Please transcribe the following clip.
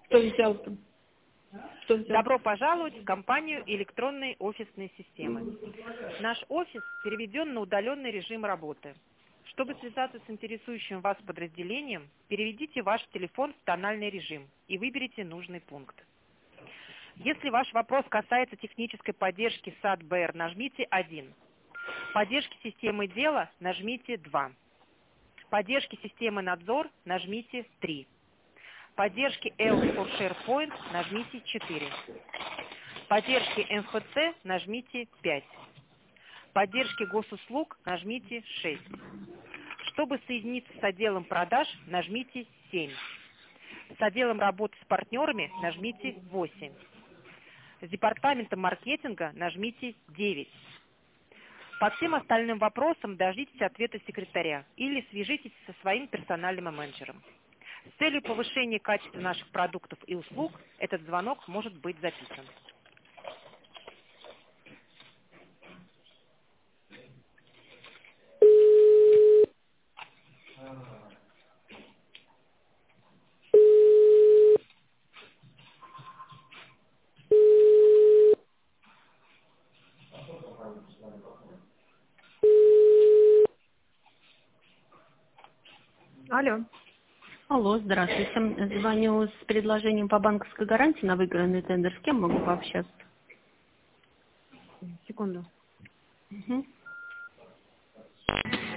Что взял-то? Что взял? Добро пожаловать в компанию электронной офисной системы. Наш офис переведен на удаленный режим работы. Чтобы связаться с интересующим вас подразделением, переведите ваш телефон в тональный режим и выберите нужный пункт. Если ваш вопрос касается технической поддержки САД-БР, нажмите 1. Поддержки системы дела нажмите 2. Поддержки системы надзор нажмите 3. Поддержки Else for SharePoint нажмите 4. Поддержки МФЦ нажмите 5. Поддержки госуслуг нажмите 6. Чтобы соединиться с отделом продаж, нажмите 7. С отделом работы с партнерами нажмите 8. С департаментом маркетинга нажмите 9. По всем остальным вопросам дождитесь ответа секретаря или свяжитесь со своим персональным менеджером. С целью повышения качества наших продуктов и услуг этот звонок может быть записан. Алло. Алло, здравствуйте. Звоню с предложением по банковской гарантии на выигранный тендер. С кем могу пообщаться? Секунду. Угу.